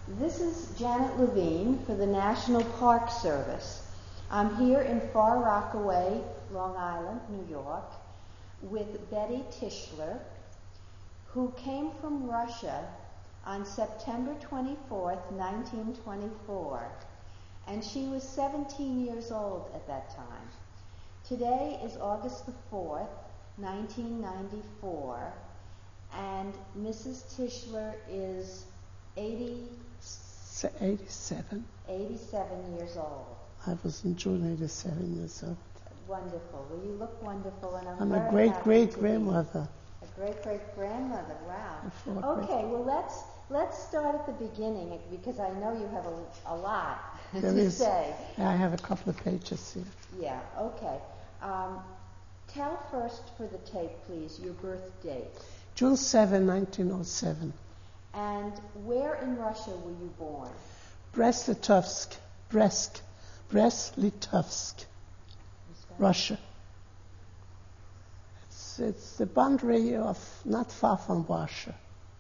This is Janet Levine for the National Park Service. I'm here in Far Rockaway, Long Island, New York, with Betty Tischler, who came from Russia on September 24th, 1924, and she was 17 years old at that time. Today is August the 4th, 1994, and Mrs. Tischler is 87 years old. I was in June 87 years old. Wonderful. Well, you look wonderful, and I'm a great-great-grandmother. A great-great-grandmother, wow. Okay, well, let's start at the beginning, because I know you have a lot to say. I have a couple of pages here. Yeah, okay. Tell first for the tape, please, your birth date. June 7, 1907. And where in Russia were you born? Brest-Litovsk, Russia. It's the boundary of, not far from Warsaw.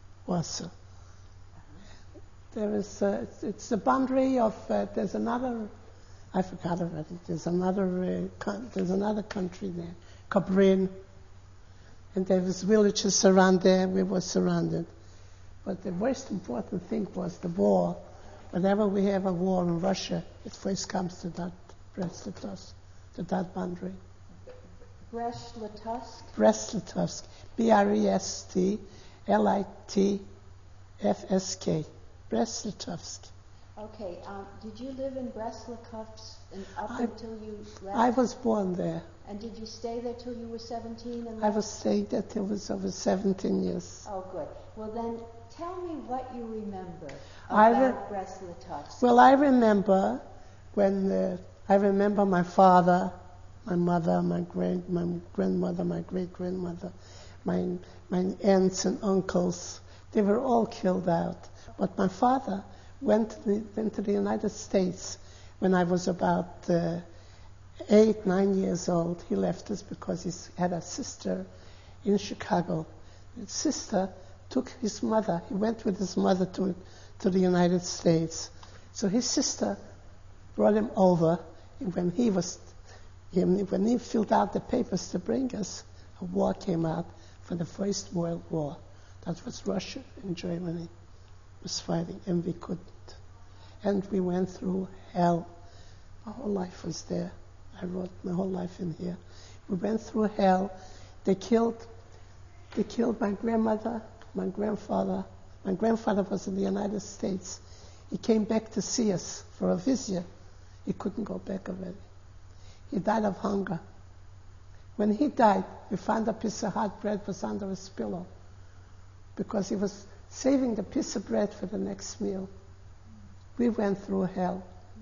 It's the boundary of, there's another, I forgot already, there's another country there, Kabrin, and there was villages around there, we were surrounded. But the most important thing was the war. Whenever we have a war in Russia, it first comes to that Brest-Litovsk, to that boundary. Brest-Litovsk? Brest-Litovsk. Brestlitovsk. Brest-Litovsk. Okay. Did you live in Brest-Litovsk until you left? I was born there. And did you stay there till you were 17? I was staying there till I was over 17 years. Oh, good. Well, then tell me what you remember about Brest-Litovsk. Well, I remember I remember my father, my mother, my grandmother, my great-grandmother, my aunts and uncles. They were all killed out. But my father went to the United States when I was about 8, 9 years old. He left us because he had a sister in Chicago. His sister took his mother. He went with his mother to the United States. So his sister brought him over. And when he filled out the papers to bring us, a war came out for the First World War. That was Russia and Germany was fighting, and we couldn't. And we went through hell. My whole life was there. I wrote my whole life in here. We went through hell. They killed my grandmother, my grandfather. My grandfather was in the United States. He came back to see us for a visit. He couldn't go back already. He died of hunger. When he died, we found a piece of hot bread was under his pillow because he was saving the piece of bread for the next meal. We went through hell.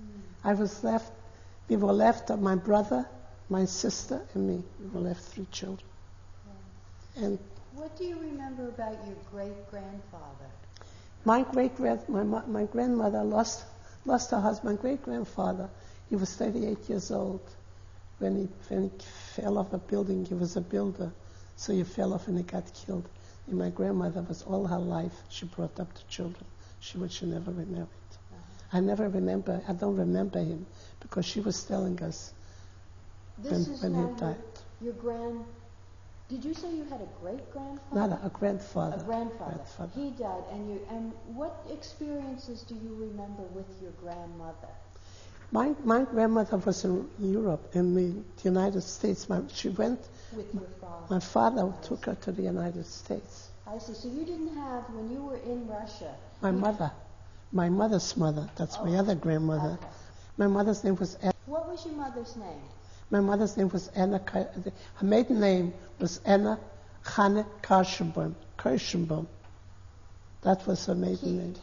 We were left, my brother, my sister, and me. We were left 3 children. And what do you remember about your great-grandfather? My grandmother lost her husband. My great-grandfather, he was 38 years old when he fell off a building. He was a builder, so he fell off and he got killed. And my grandmother was all her life, she brought up the children. She never remarried. I don't remember him because she was telling us when he died. Did you say you had a great-grandfather? No, a grandfather. A grandfather. He died, and what experiences do you remember with your grandmother? My grandmother was in Europe, in the United States. She went with your father. My father took her to the United States. I see. So you didn't have, when you were in Russia. My mother's mother. That's my other grandmother. Okay. My mother's name was Anna. What was your mother's name? My mother's name was Anna. Her maiden name was Anna Hanne Kirschenbaum. That was her maiden name.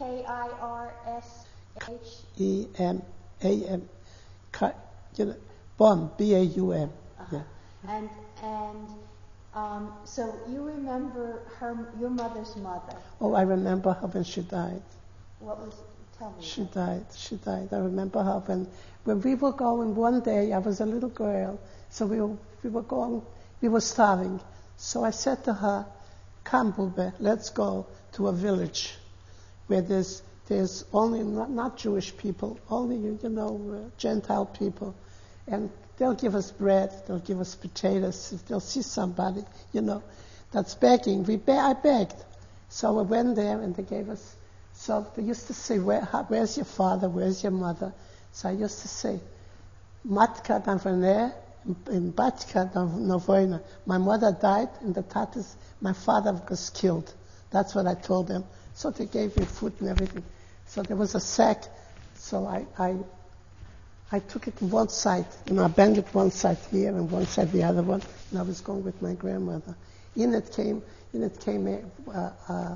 Kirsham. Baum, B-A-U-M. Uh-huh. Yeah. And so you remember your mother's mother? Oh, I remember her when she died. Tell me. She died. I remember her when we were going one day. I was a little girl, so we were going. We were starving. So I said to her, "Come, Bube, let's go to a village where there's there's only not Jewish people, only, Gentile people. And they'll give us bread, they'll give us potatoes, if they'll see somebody, that's begging. I begged. So I went there and they gave us, so they used to say, where's your father, where's your mother? So I used to say, Matka Navone, in Batka Novoina. My mother died and the Tatars, my father was killed. That's what I told them. So they gave me food and everything. So there was a sack. So I took it to one side, I banged it one side here and one side the other one, and I was going with my grandmother. In it came a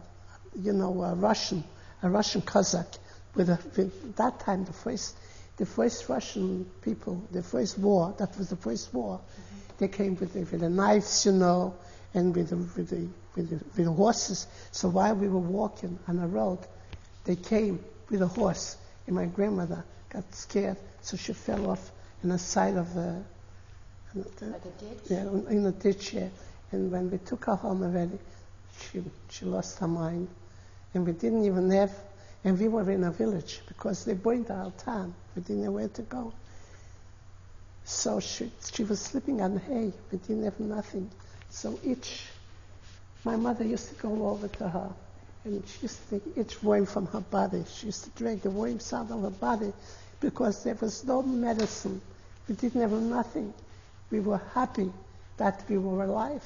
Russian Cossack with that time the first Russian people, the first war, that was the first war. Mm-hmm. They came with the knives, and with the horses. So while we were walking on the road, they came with a horse, and my grandmother got scared, so she fell off on the side of the like a ditch? Yeah, in a ditch, yeah. And when we took her home already, she lost her mind. And we didn't even have, and we were in a village because they burned our town. We didn't know where to go. So she was sleeping on hay. We didn't have nothing. So my mother used to go over to her, and she used to take each worm from her body. She used to drag the worms out of her body because there was no medicine. We didn't have nothing. We were happy that we were alive.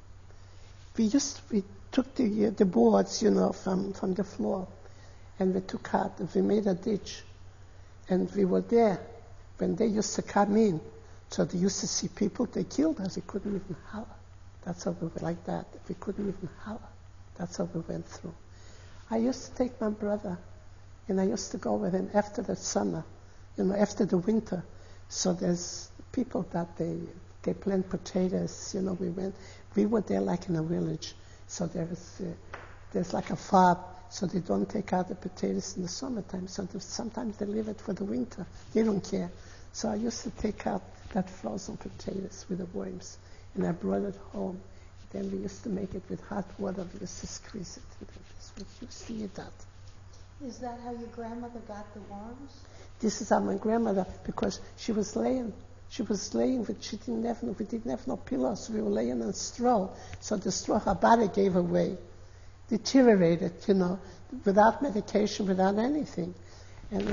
We took the boards, from the floor, and we took out, and we made a ditch. And we were there when they used to come in. So they used to see people, they killed us. We couldn't even holler. That's how we went like that. We couldn't even holler. That's how we went through. I used to take my brother, and I used to go with him after the summer, after the winter. So there's people that they plant potatoes. We were there like in a village. So there's like a farm. So they don't take out the potatoes in the summertime. So sometimes they leave it for the winter. They don't care. So I used to take out that frozen potatoes with the worms, and I brought it home. Then we used to make it with hot water. We used to squeeze it. We used to eat that. Is that how your grandmother got the worms? This is how my grandmother, because she was laying, but we didn't have no pillows. We were laying on straw. So the straw, her body gave away, deteriorated, without medication, without anything. And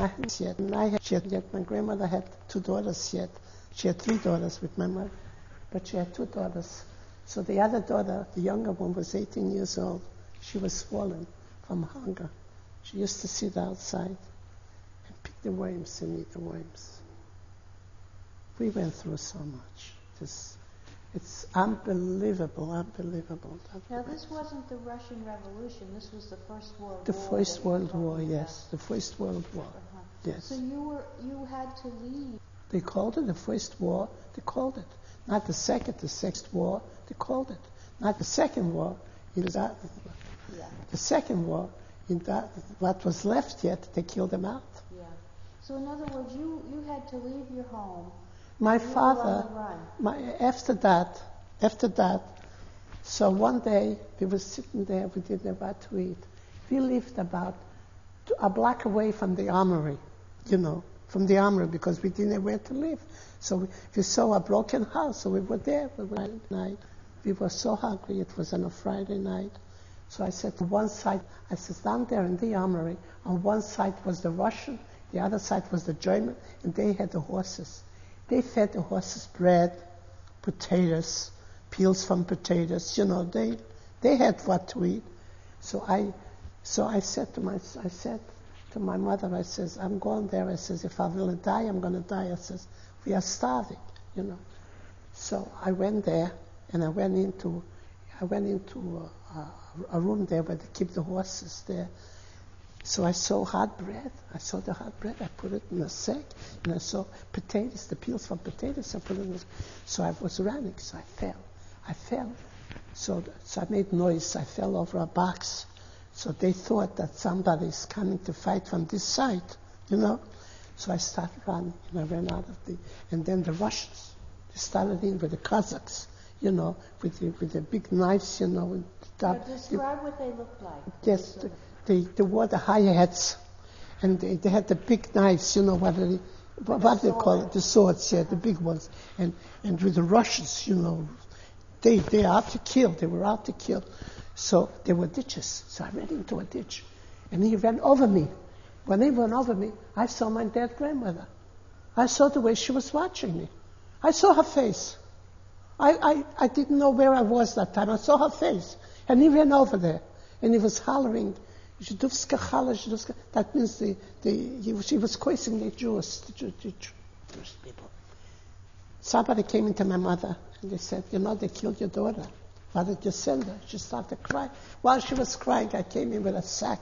my grandmother had 2 daughters yet. She had 3 daughters with my mother, but she had 2 daughters. So the other daughter, the younger one, was 18 years old. She was swollen from hunger. She used to sit outside and pick the worms and eat the worms. We went through so much. It's unbelievable. Now, this wasn't the Russian Revolution. This was the First World War. The First World War, yes. The First World War, yes. So you had to leave. They called it the First War. They called it. Not the Second, the Sixth War. They called it. Not the Second War. The Second War, what was left yet, they killed them out. Yeah. So in other words, you had to leave your home. My father, after that, so one day we were sitting there, we didn't know what to eat. We lived about a block away from the armory, because we didn't know where to live. So we saw a broken house, so we were there. Night. We were so hungry, it was on a Friday night. So I said to one side, down there in the armory, on one side was the Russian, the other side was the German, and they had the horses. They fed the horses bread, potatoes, peels from potatoes. They had what to eat. So I said to my mother, I says, I'm going there. I says, if I will die, I'm going to die. I says, we are starving, So I went there, and I went into a room there where they keep the horses there. So I saw hot bread. I saw the hot bread. I put it in a sack, and I saw potatoes, the peels from potatoes. I put it in. So I was running. So I fell. So I made noise. I fell over a box. So they thought that somebody is coming to fight from this side, So I started running, and I ran out of and then the Russians, they started in with the Cossacks, with the big knives, Describe what they looked like. Yes, they wore the high hats, And they had the big knives, you know, what they call it, the swords, yeah, the big ones. And with the Russians, you know, they are out to kill. They were out to kill. So there were ditches. So I ran into a ditch. And he ran over me. When he ran over me, I saw my dead grandmother. I saw the way she was watching me. I saw her face. I didn't know where I was that time. I saw her face. And he ran over there. And he was hollering, "Żydowska chala, Żydowska." That means he was cursing the Jewish people. Somebody came into my mother and they said, "You know, they killed your daughter. Why did you send her?" She started crying. While she was crying, I came in with a sack.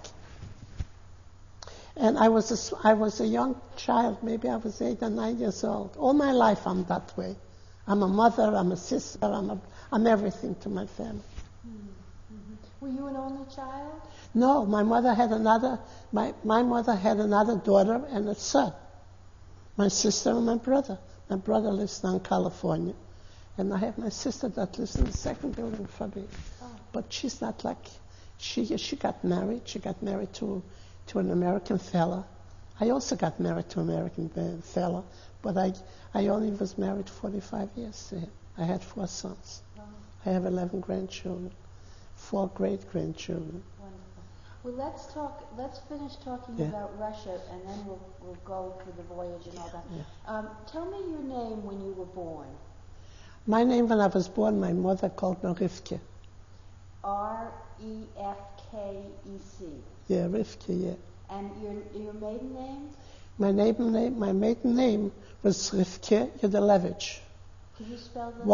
And I was a young child. Maybe I was 8 or 9 years old. All my life I'm that way. I'm a mother, I'm a sister, I'm everything to my family. Mm-hmm. Were you an only child? No, my mother had another daughter and a son. My sister and my brother. My brother lives now in California. And I have my sister that lives in the second building from me. Oh. But she's not like, she got married. She got married to an American fella. I also got married to an American fella, but I only was married 45 years to him. I had 4 sons. Wow. I have 11 grandchildren, 4 great-grandchildren. Wonderful. Well, let's finish talking about Russia, and then we'll go through the voyage and all that. Yeah. Tell me your name when you were born. My name when I was born, my mother called me Rivke. Refkec. Yeah, Rivke, yeah. And your maiden name? My maiden name was Rivke Yudelevich. Can you spell that?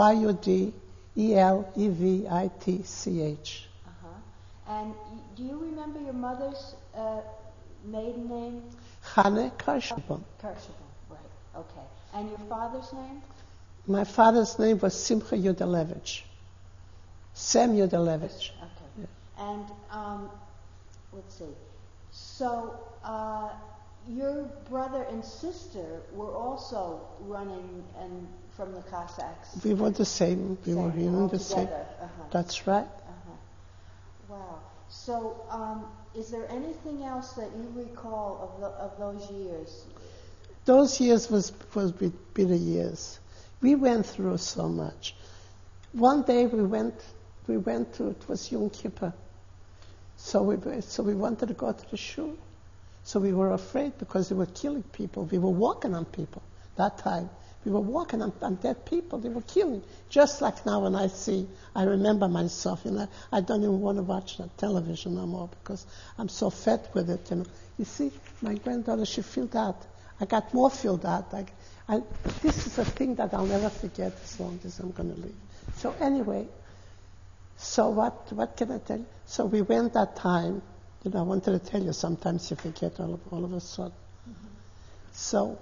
Yudelevitch. And do you remember your mother's maiden name? Chane Karshibon. Karshibon, right. Okay. And your father's name? My father's name was Simcha Yudelevich. Sam Yudelevich. Okay. Yeah. And let's see. So your brother and sister were also running from the Cossacks. We were the same. We were in the same. That's right. Wow. So, is there anything else that you recall of those years? Those years was bitter years. We went through so much. One day we went to, it was Yom Kippur. So we wanted to go to the shul. So we were afraid because they were killing people. We were walking on people that time. We were walking on dead people. They were killing. Just like now when I remember myself, I don't even want to watch that television no more because I'm so fed with it, You see, my granddaughter, she filled out. I got more filled out. This is a thing that I'll never forget as long as I'm going to live. So anyway, so what can I tell you? So we went that time. I wanted to tell you, sometimes you forget all of a sudden. Mm-hmm. So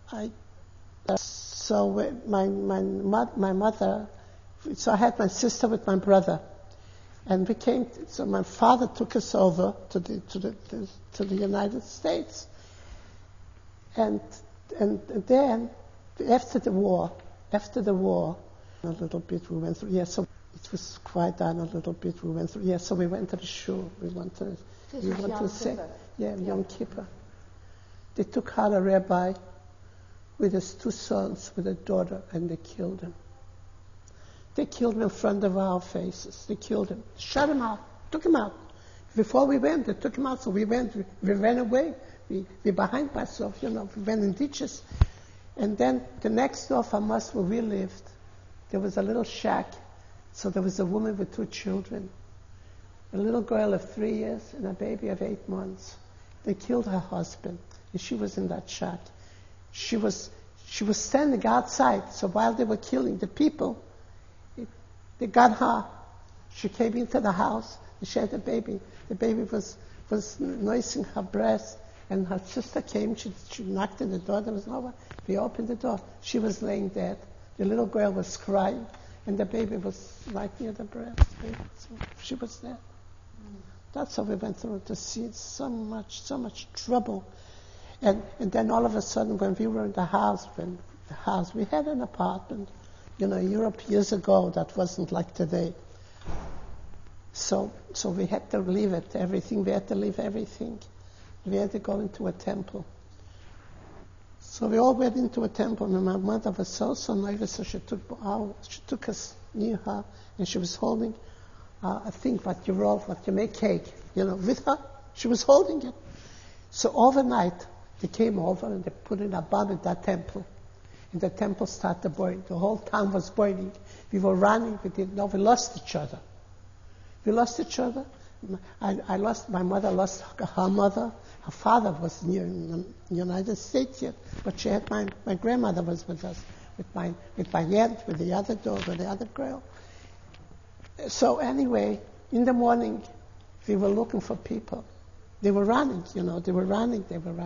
my mother, so I had my sister with my brother, and so my father took us over to the United States, and then after the war, a little bit we went through. Yeah, so it was quiet down a little bit. We went through. Yeah, so we went to the shul. We went to say, Yom Kippur. They took out a rabbi with his 2 sons, with a daughter, and they killed him. They killed him in front of our faces. They killed him. Shut him out. Took him out. Before we went, they took him out, so we went. We ran away. We behind ourselves, we went in ditches. And then the next door from us where we lived, there was a little shack. So there was a woman with 2 children. A little girl of 3 years and a baby of 8 months. They killed her husband, and she was in that shack. She was standing outside. So while they were killing the people, they got her. She came into the house and she had a baby. The baby was nursing her breast, and her sister came. She knocked on the door. There was no one. We opened the door. She was laying dead. The little girl was crying, and the baby was right near the breast. So she was there. That's how we went through to see so much trouble. And then all of a sudden, when we were in the house, we had an apartment. Europe years ago, that wasn't like today. So we had to leave it, everything. We had to leave everything. We had to go into a temple. So we all went into a temple, and my mother was so nervous, so she took us near her, and she was holding a thing what you make cake, with her. She was holding it. So overnight, they came over and they put in a bomb in that temple. And the temple started burning. The whole town was burning. We were running. We lost each other. My mother lost her mother. Her father was near in the United States yet, but she had my grandmother was with us, with my aunt, with the other daughter, the other girl. So anyway, in the morning, we were looking for people. They were running, They were running.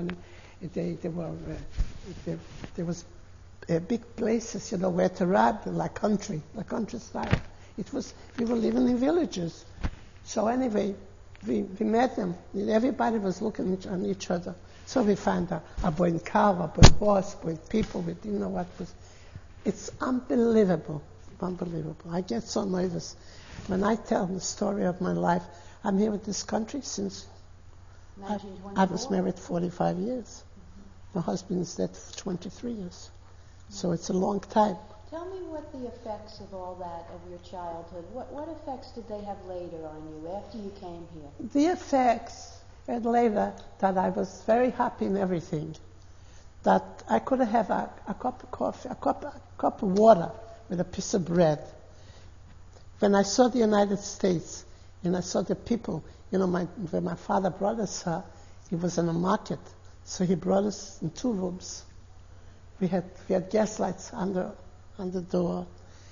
There was big places, where to run, like countryside. We were living in villages. So anyway, we met them. Everybody was looking on each other. So we found a burnt cow, a burnt horse, burnt people. We didn't know what was. It's unbelievable. I get so nervous when I tell the story of my life. I'm here in this country since I was married 45 years. Mm-hmm. My husband is dead for 23 years. Mm-hmm. So it's a long time. Tell me what the effects of all that, of your childhood, what effects did they have later on you after you came here? The effects had later that I was very happy in everything. That I could have a cup of coffee, a cup of water with a piece of bread. When I saw the United States and I saw the people, when my father brought us, he was in a market, so he brought us in 2 rooms. We had gas lights on the door.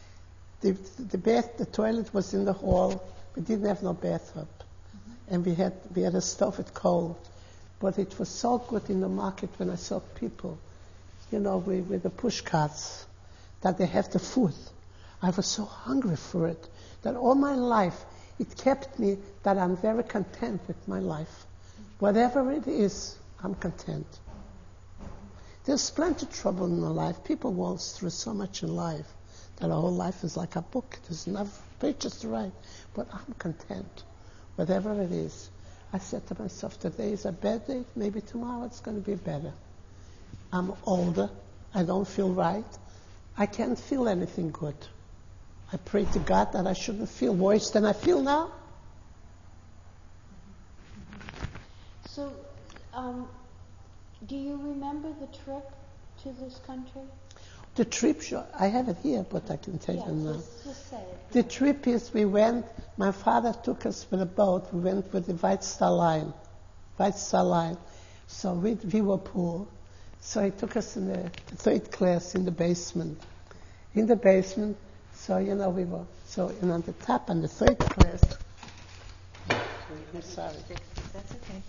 The toilet was in the hall. We didn't have no bathtub. Mm-hmm. And we had a stove with coal. But it was so good in the market when I saw people, with the push carts, that they have the food. I was so hungry for it that all my life it kept me that I'm very content with my life. Whatever it is, I'm content. There's plenty of trouble in our life. People waltz through so much in life that our whole life is like a book. There's enough pages to write. But I'm content. Whatever it is. I said to myself, today is a bad day. Maybe tomorrow it's going to be better. I'm older. I don't feel right. I can't feel anything good. I pray to God that I shouldn't feel worse than I feel now. So, do you remember the trip to this country? The trip, sure. I have it here, but I can tell you now. Just say it. The trip is we went, my father took us with a boat. We went with the White Star Line. So we were poor. So he took us in the 3rd class in the basement. So, we were. So, on the top, on the 3rd class. I'm sorry. That's okay.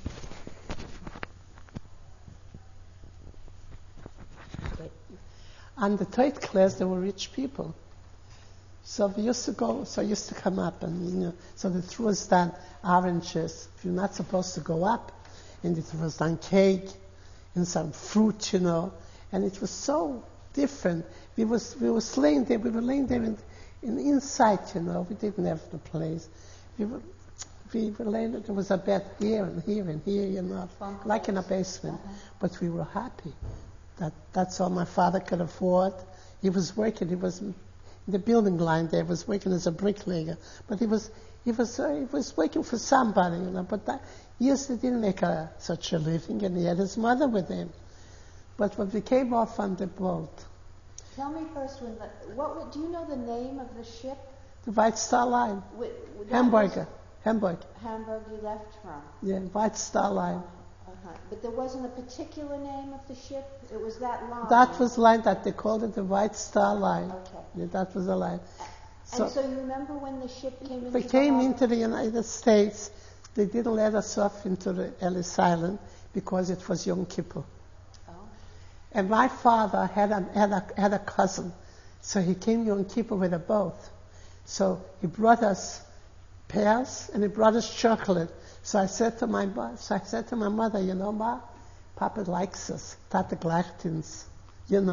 On the 3rd class, there were rich people. So we used to come up, and, so they threw us down oranges. You're not supposed to go up. And it was down cake and some fruit, and it was so different. We were laying there in inside, we didn't have the place. We were laying there was a bed here and here and here, like in a basement. Uh-huh. But we were happy. That's all my father could afford. He was working, he was in the building line there, he was working as a bricklayer. But he was working for somebody, but years he didn't make such a living, and he had his mother with him. But when we came off on the boat, tell me first, do you know the name of the ship? The White Star Line. Hamburg you left from? Yeah, White Star Line. Uh-huh. But there wasn't a particular name of the ship? It was that line? That was the line that they called it the White Star Line. Okay. Yeah, that was the line. And so you remember when the ship came into We came into the United States. They didn't let us off into the Ellis Island because it was Yom Kippur. And my father had a cousin, so he came Yom Kippur with a boat. So he brought us pears and he brought us chocolate. So I said to my mother, Ma, Papa likes us, Tata Glachtins,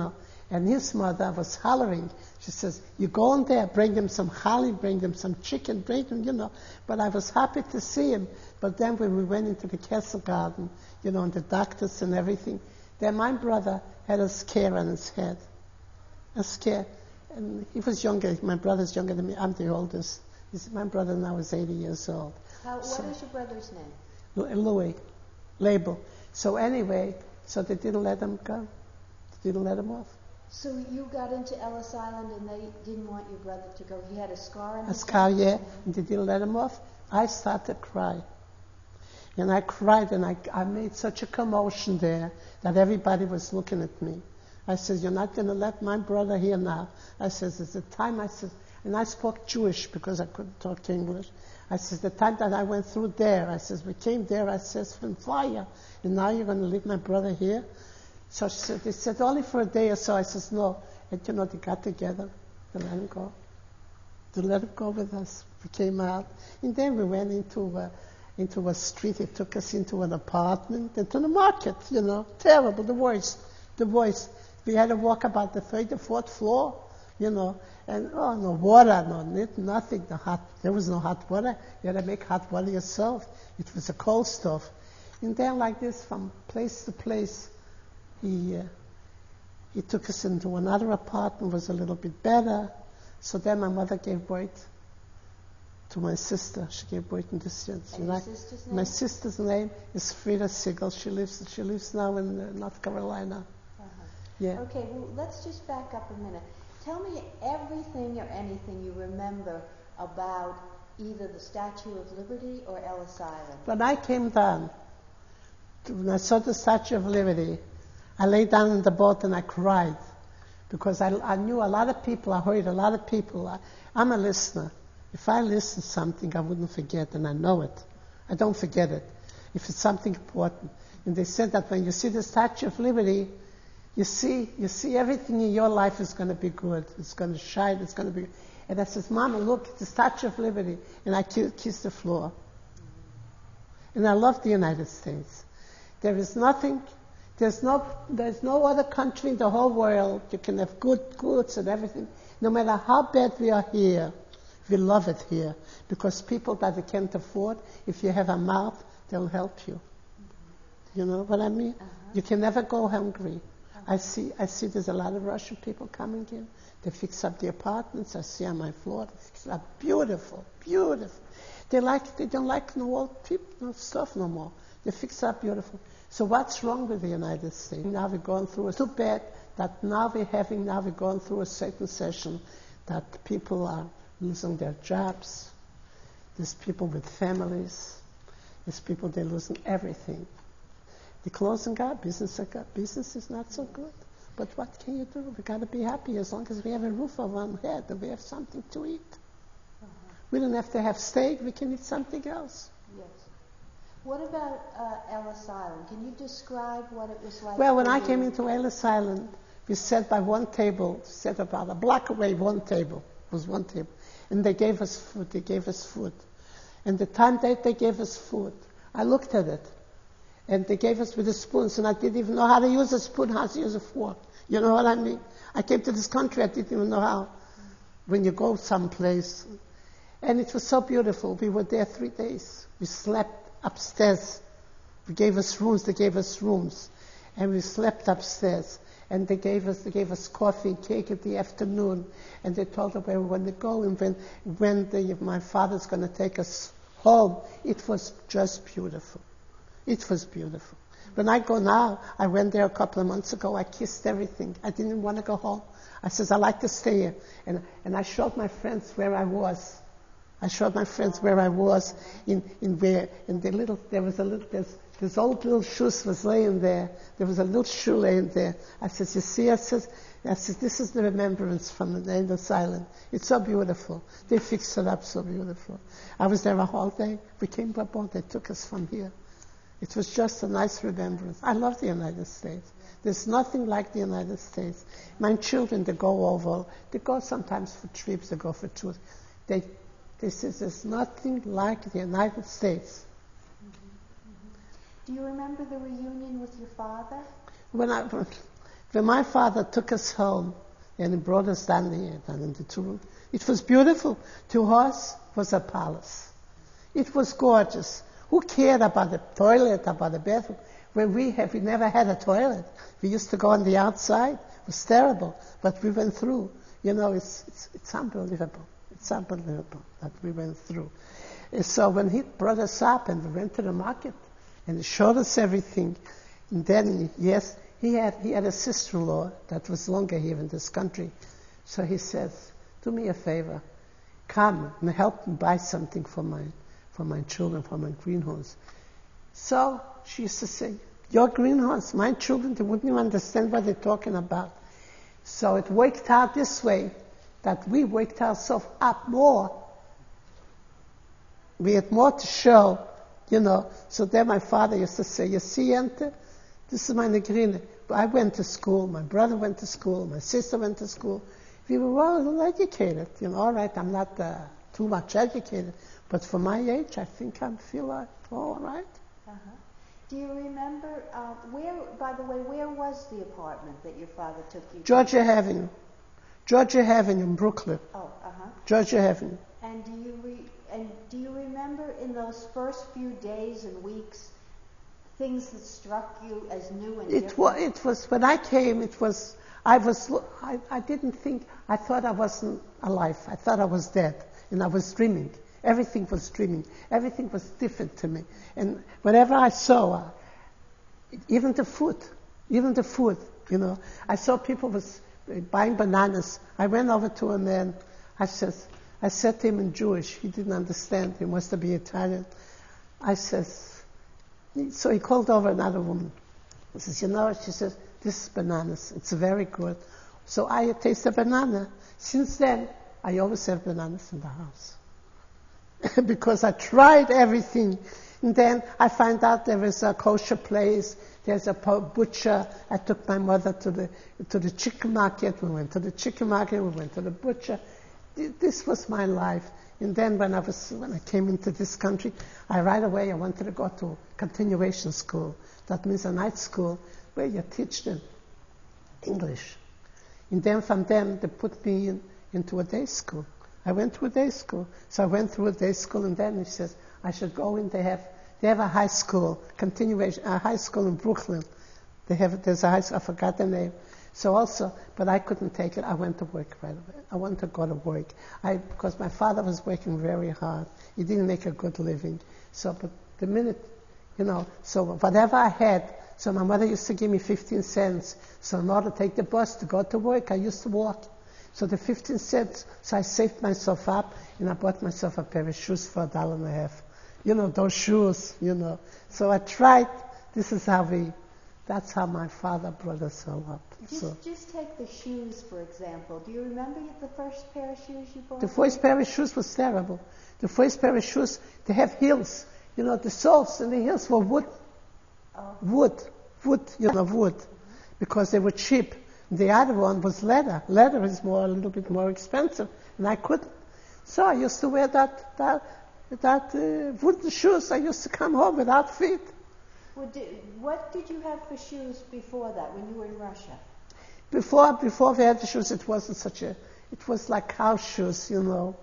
And his mother was hollering. She says, you go in there, bring him some holly, bring him some chicken, bring him, But I was happy to see him. But then when we went into the castle garden, and the doctors and everything, then my brother had a scare on his head. A scare. And he was younger. My brother's younger than me. I'm the oldest. My brother now is 80 years old. What is your brother's name? Louis. Label. So anyway, they didn't let him go. They didn't let him off. So you got into Ellis Island and they didn't want your brother to go. He had a scar on his head? A scar, yeah. And they didn't let him off. I started to cry. And I cried and I made such a commotion there that everybody was looking at me. I said, you're not going to let my brother here now. I said, it's the time, and I spoke Jewish because I couldn't talk English. I said, the time that I went through there, I said, we came there, I said, from fire. And now you're going to leave my brother here? So they said, only for a day or so. I said, no. And they got together to let him go. To let him go with us. We came out. And then we went into a street. It took us into an apartment, into the market, Terrible, the worst. We had to walk about the third or fourth floor, and no water, nothing. There was no hot water. You had to make hot water yourself. It was a cold stove. And then like this, from place to place, he took us into another apartment, was a little bit better. So then my mother gave birth to my sister. She gave birth in this year. And your sister's name? My sister's name is Frida Siegel. She lives now in North Carolina. Yeah. Okay, well, let's just back up a minute. Tell me everything or anything you remember about either the Statue of Liberty or Ellis Island. When I came down, when I saw the Statue of Liberty, I lay down in the boat and I cried because I knew a lot of people, I heard a lot of people. I'm a listener. If I listen to something, I wouldn't forget, and I know it. I don't forget it if it's something important. And they said that when you see the Statue of Liberty, you see everything in your life is going to be good. It's going to shine. It's going to be. And I says, Mama, look, the Statue of Liberty. And I kissed the floor. And I love the United States. There's no other country in the whole world. You can have good goods and everything. No matter how bad we are here, we love it here. Because people that they can't afford, if you have a mouth, they'll help you. You know what I mean? Uh-huh. You can never go hungry. I see there's a lot of Russian people coming in. They fix up the apartments. I see on my floor, they fix it up. Beautiful, beautiful. They don't like no old people, no stuff no more. They fix up beautiful. So what's wrong with the United States? Now we're going through, it's too bad that now we're going through a certain session that people are losing their jobs. There's people with families. There's people, they're losing everything. They're closing up. Business is not so good. But what can you do? We got to be happy as long as we have a roof over our head and we have something to eat. Uh-huh. We don't have to have steak. We can eat something else. Yes. What about Ellis Island? Can you describe what it was like? Well, when I came into Ellis Island, we sat by one table, sat about a block away, one table. It was one table. And they gave us food. And the time that they gave us food, I looked at it. And they gave us with the spoons, and I didn't even know how to use a spoon, how to use a fork. You know what I mean? I came to this country, I didn't even know how. When you go someplace. And it was so beautiful. We were there 3 days. We slept upstairs. They gave us rooms. And we slept upstairs. And they gave us coffee and cake at the afternoon. And they told us where we were going to go. And when my father's going to take us home, it was just beautiful. It was beautiful. When I go now, I went there a couple of months ago, I kissed everything. I didn't want to go home. I said, I like to stay here. And I showed my friends where I was. This old little shoes was laying there. There was a little shoe laying there. I said, you see, I said, this is the remembrance from the Ellis Island. It's so beautiful. They fixed it up so beautiful. I was there a whole day. We came by boat. They took us from here. It was just a nice remembrance. I love the United States. There's nothing like the United States. My children, they go over. They go sometimes for trips. They go for tours. They say there's nothing like the United States. Do you remember the reunion with your father? When my father took us home and he brought us down here, down in the 2-room, it was beautiful. To us was a palace. It was gorgeous. Who cared about the toilet, about the bathroom? When we never had a toilet. We used to go on the outside. It was terrible, but we went through. You know, it's unbelievable. It's unbelievable that we went through. And so when he brought us up and we went to the market and he showed us everything, and then, yes, he had a sister-in-law that was longer here in this country. So he says, do me a favor, come and help me buy something for my children, for my greenhorns. So she used to say, your greenhorns, my children, they wouldn't even understand what they're talking about. So it worked out this way, that we worked ourselves up more. We had more to show, you know. So then my father used to say, you see, Ente, this is my negrine. I went to school, my brother went to school, my sister went to school. We were well educated, you know. All right, I'm not too much educated, but for my age, I think I feel like all right. Uh-huh. Do you remember where was the apartment that your father took you to? Georgia Avenue. Georgia Avenue in Brooklyn. Oh, uh-huh. Georgia Avenue. And do you remember in those first few days and weeks things that struck you as new and different? It was when I came. I didn't think. I thought I wasn't alive. I thought I was dead, and I was dreaming. Everything was dreaming. Everything was different to me. And whenever I saw, even the food, you know, I saw people was buying bananas. I went over to a man. I said to him in Jewish. He didn't understand. He must be Italian. So he called over another woman. He says, you know, she says, this is bananas. It's very good. So I taste the banana. Since then, I always have bananas in the house. Because I tried everything. And then I found out there was a kosher place. There's a butcher. I took my mother to the chicken market. We went to the chicken market. We went to the butcher. This was my life. And then when I came into this country, right away I wanted to go to continuation school. That means a night school where you teach them English. And then from them they put me into a day school. I went to a day school. So I went through a day school, and then he says I should go in. They have a high school, a high school in Brooklyn. There's a high school, I forgot the name. So also, but I couldn't take it. I went to work right away. I wanted to go to work. Because my father was working very hard. He didn't make a good living. So, but the minute, you know, so whatever I had, so my mother used to give me 15 cents. So in order to take the bus to go to work, I used to walk. So the 15 cents, so I saved myself up, and I bought myself a pair of shoes for $1.50. You know, those shoes, you know. So I tried, that's how my father brought us all up. Just take the shoes, for example. Do you remember the first pair of shoes you bought? The first pair of shoes was terrible. The first pair of shoes, they have heels. You know, the soles and the heels were wood. Oh. Wood. Because they were cheap. The other one was leather. Leather is a little bit more expensive, and I couldn't. So I used to wear that wooden shoes. I used to come home without feet. Well, what did you have for shoes before that, when you were in Russia? Before we had the shoes, it wasn't it was like house shoes, you know,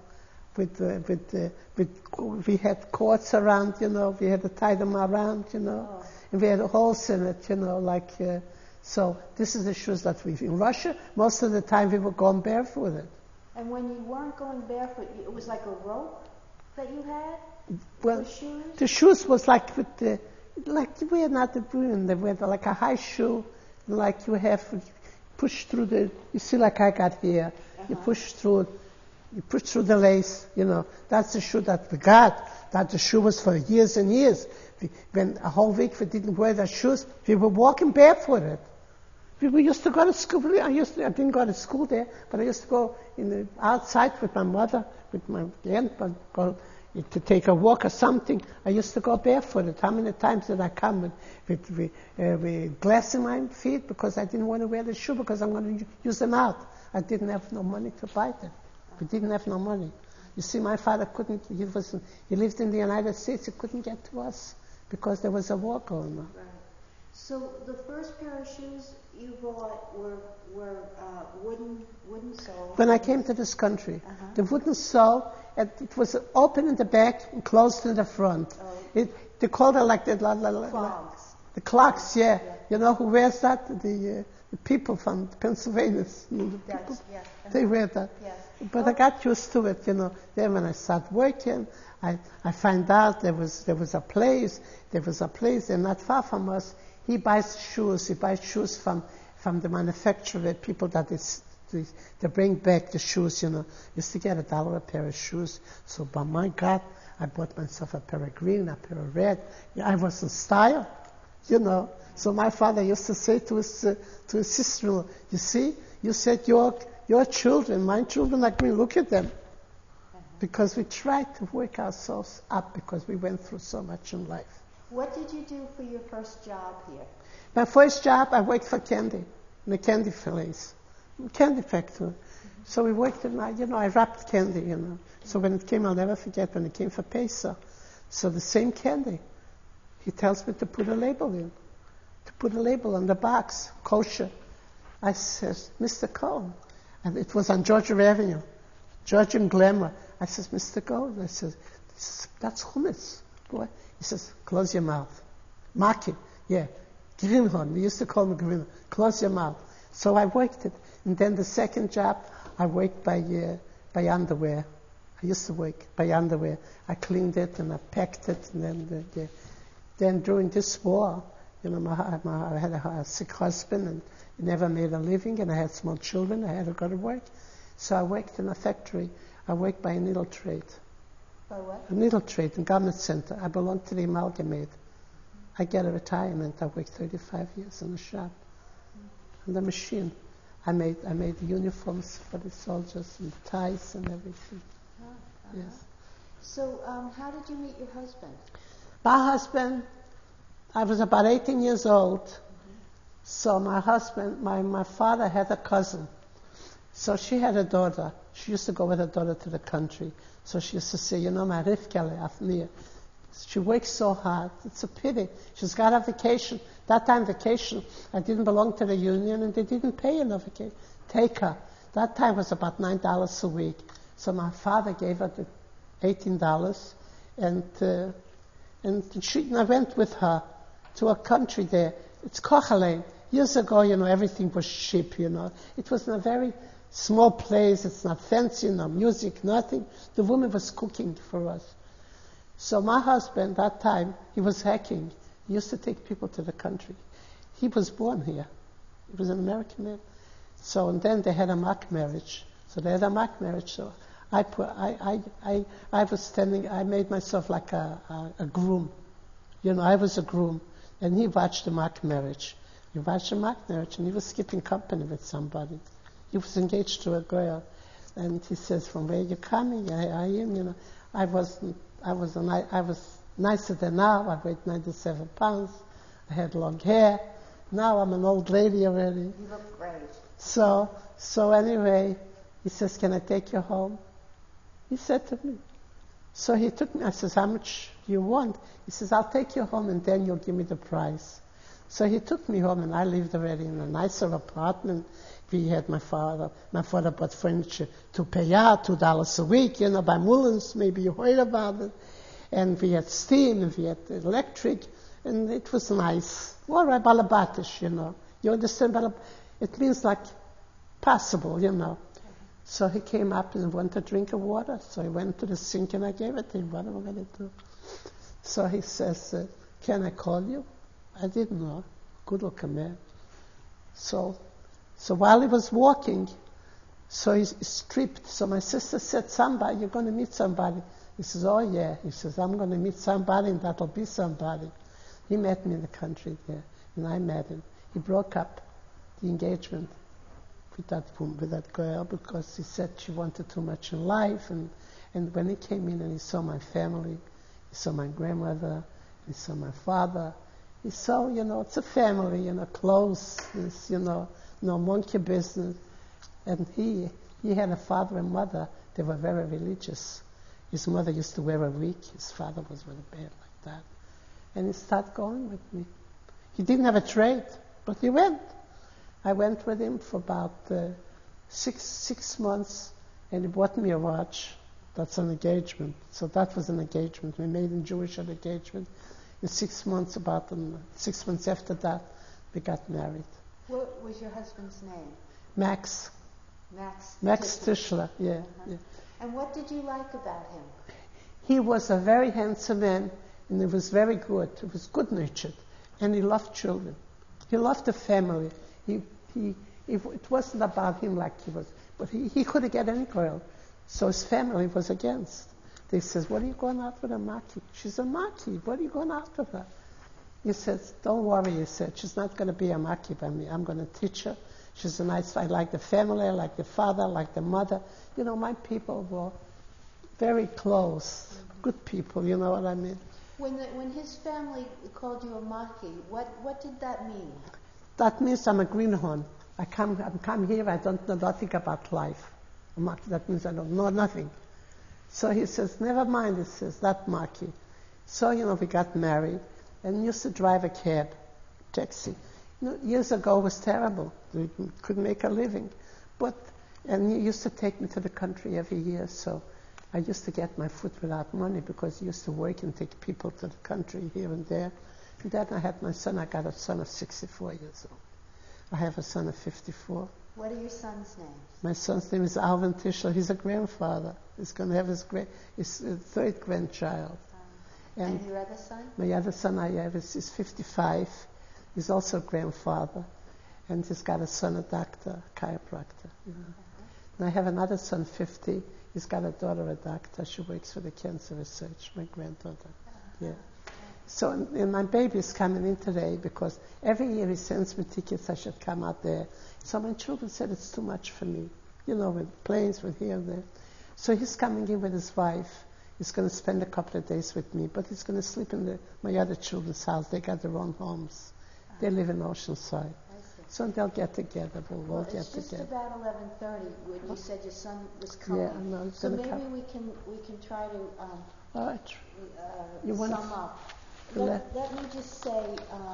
we had cords around, you know, we had to tie them around, you know, and we had holes in it, you know, like. So this is the shoes that in Russia, most of the time we were going barefooted. And when you weren't going barefoot, it was like a rope that you had? Well, for shoes? The shoes was like we're not doing them, we're like a high shoe, like you have push through you see like I got here, you push through the lace, you know, that's the shoe that we got, that the shoe was for years and years. When a whole week we didn't wear the shoes, we were walking barefooted. We used to go to school. I didn't go to school there, but I used to go outside with my mother, with my aunt, go to take a walk or something. I used to go barefooted. How many times did I come with glass in my feet because I didn't want to wear the shoe because I'm going to use them out. I didn't have no money to buy them. We didn't have no money. You see, my father couldn't. He lived in the United States. He couldn't get to us because there was a war going on. Right. So the first pair of shoes you bought were wooden sole. When I came to this country, Uh-huh. the wooden sole, it was open in the back and closed in the front. Oh. They called it like the Clogs. the clogs, yeah. Yeah. You know who wears that? The people from Pennsylvania. You know, the people, Yeah. they wear that. Yes. But I got used to it, you know. Then when I started working, I find out there was a place, they're not far from us. He buys shoes from the manufacturer, people that they bring back the shoes, you know. Used to get $1 a pair of shoes. So, but my God, I bought myself a pair of green, a pair of red. Yeah, I was in style, you know. So my father used to say to his sister-in-law, you see, you said your children, my children are green, look at them. Because we tried to work ourselves up because we went through so much in life. What did you do for your first job here? My first job, I worked for candy, in a candy place, candy factory. Mm-hmm. So we worked in, I wrapped candy, you know. So when it came, I'll never forget, when it came for Pesach. So the same candy, he tells me to put a label in, to put a label on the box, kosher. I says, Mr. Cohen, and it was on Georgia Avenue, Georgia and Glamour. I says, Mr. Cohen, I says, that's hummus, boy. He says, close your mouth. Maki, yeah. Greenhorn, we used to call him Greenhorn. Close your mouth. So I worked it. And then the second job, I worked by underwear. I used to work by underwear. I cleaned it and I packed it. And then during this war, you know, I had a sick husband and never made a living, and I had small children. I had to go to work. So I worked in a factory. I worked by a needle trade. By what? A needle trade in Garment Center. I belonged to the Amalgamate. I get a retirement. I worked 35 years in the shop. On the machine. I made the uniforms for the soldiers and the ties and everything. Yes. So how did you meet your husband? My husband, I was about 18 years old. So my husband, my father had a cousin. So she had a daughter. She used to go with her daughter to the country. So she used to say, you know, my Rivkele, Afnir, she works so hard. It's a pity. She's got a vacation. That time vacation, I didn't belong to the union and they didn't pay enough vacation. Take her. That time was about $9 a week. So my father gave her the $18 and I went with her to a country there. It's Kochelen. Years ago, you know, everything was cheap, you know. It was in a very small place. It's not fancy, no music, nothing. The woman was cooking for us. So my husband, that time, he was hacking. He used to take people to the country. He was born here. He was an American man. So, and then they had a mock marriage. So they had a mock marriage. So I was standing, I made myself like a groom. You know, I was a groom. And he watched the mock marriage. He watched the mock marriage and he was skipping company with somebody. He was engaged to a girl. And he says, from where you coming? I am, you know. I was nicer than now. I weighed 97 pounds. I had long hair. Now I'm an old lady already. You look great. So anyway, he says, can I take you home? He said to me. So he took me. I says, how much do you want? He says, I'll take you home and then you'll give me the price. So he took me home and I lived already in a nicer apartment. We had my father bought furniture to pay out $2 a week, you know, by Mullins, maybe you heard about it. And we had steam and we had electric, and it was nice. All right, balabatish, you know. You understand? It means like possible, you know. So he came up and wanted a drink of water. So he went to the sink and I gave it to him. What am I going to do? So he says, can I call you? I didn't know. Good looking man. So while he was walking, so he stripped. So my sister said, somebody, you're going to meet somebody. He says, oh yeah. He says, I'm going to meet somebody and that'll be somebody. He met me in the country there and I met him. He broke up the engagement with that girl because he said she wanted too much in life. And when he came in and he saw my family, he saw my grandmother, he saw my father, he saw, you know, it's a family, you know, closeness, you know, no monkey business. And he had a father and mother. They were very religious. His mother used to wear a wig. His father was very bad like that. And he started going with me. He didn't have a trade, but he went. I went with him for about 6 months, and he bought me a watch. That's an engagement. So that was an engagement. We made a Jewish engagement. In 6 months, 6 months after that, we got married. What was your husband's name? Max. Max Tischler, yeah, Uh-huh. yeah. And what did you like about him? He was a very handsome man, and he was very good. He was good-natured, and he loved children. He loved the family. It wasn't about him like he was, but he couldn't get any girl. So his family was against. They says, what are you going out with a Maki? She's a Maki. What are you going out with her? He says, don't worry, he said. She's not going to be a Maki by me. I'm going to teach her. She's a nice, I like the family, I like the father, I like the mother. You know, my people were very close, good people, you know what I mean? When his family called you a Maki, what did that mean? That means I'm a greenhorn. I come here, I don't know nothing about life. A Maki, that means I don't know nothing. So he says, never mind, he says, that Maki. So, you know, we got married and used to drive a cab, taxi. You know, years ago it was terrible. We couldn't make a living. And he used to take me to the country every year, so I used to get my food without money because he used to work and take people to the country here and there. And then I had my son. I got a son of 64 years old. I have a son of 54. What are your son's names? My son's name is Alvin Tischler. He's a grandfather. He's going to have his third grandchild. And your other son? My other son I have is 55. He's also a grandfather. And he's got a son, a doctor, a chiropractor. You know. And I have another son, 50. He's got a daughter, a doctor. She works for the cancer research, my granddaughter. Yeah. So and my baby is coming in today because every year he sends me tickets I should come out there. So my children said it's too much for me, you know, with planes, with here and there. So he's coming in with his wife. He's going to spend a couple of days with me, but he's going to sleep in my other children's house. They got their own homes. They live in Oceanside. So they'll get together. We'll all get together. It's just about 11:30 when you said your son was coming. Yeah, no, so maybe we can try to all right. sum up. Let me just say,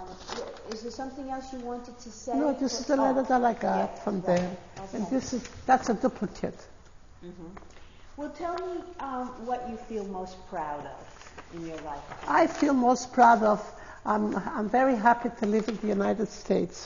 is there something else you wanted to say? No, this is the letter that I got from them, okay. And that's a duplicate. Mm-hmm. Well, tell me what you feel most proud of in your life. I feel most proud of. I'm very happy to live in the United States.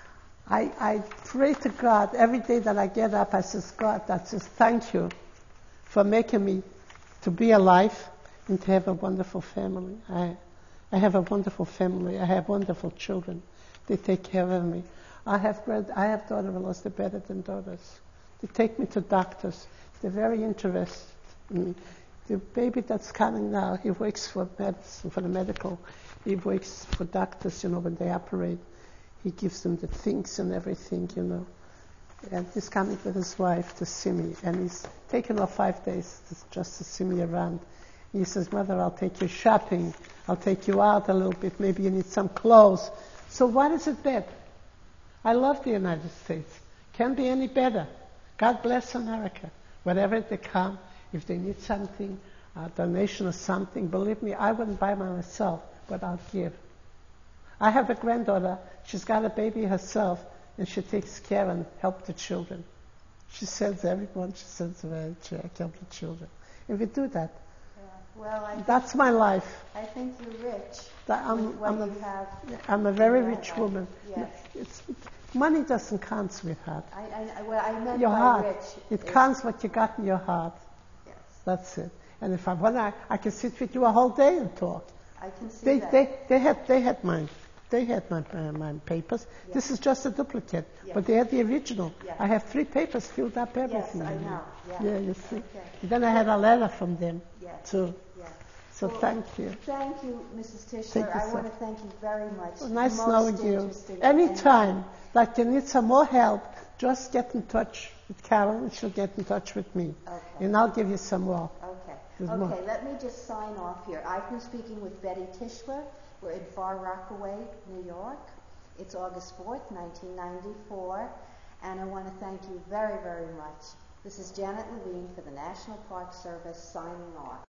I pray to God every day that I get up. I says, God, I says, thank you for making me to be alive and to have a wonderful family. I have a wonderful family. I have wonderful children. They take care of me. I have daughter-in-laws. They're better than daughters. They take me to doctors. They're very interested in me. The baby that's coming now, he works for medicine, for the medical. He works for doctors, you know, when they operate. He gives them the things and everything, you know. And he's coming with his wife to see me. And he's taken off 5 days just to see me around. He says, Mother, I'll take you shopping. I'll take you out a little bit. Maybe you need some clothes. So what is it bad? I love the United States. Can't be any better. God bless America. Wherever they come, if they need something, a donation or something, believe me, I wouldn't buy myself, but I'll give. I have a granddaughter. She's got a baby herself, and she takes care and helps the children. She sends everyone. She sends a check, help the children. If we do that, well, that's my life. I think you're rich. I'm a very rich woman. Yes. Money doesn't count, sweetheart. I meant your by heart. rich. It counts what you got in your heart. Yes. That's it. And if I want, I can sit with you a whole day and talk. I can see that. They had mine. They had my papers. Yes. This is just a duplicate, yes. But they had the original. Yes. I have 3 papers filled up everything. Yes, I know. Yeah, you see. Okay. And then I had a letter from them too. Yes. So thank you. Thank you, Mrs. Tischler. I want to thank you very much. Well, nice knowing you. Anytime, like you need some more help, just get in touch with Carol and she'll get in touch with me. Okay. And I'll give you some more. Okay, let me just sign off here. I've been speaking with Betty Tischler. We're in Far Rockaway, New York. It's August 4th, 1994. And I want to thank you very, very much. This is Janet Levine for the National Park Service signing off.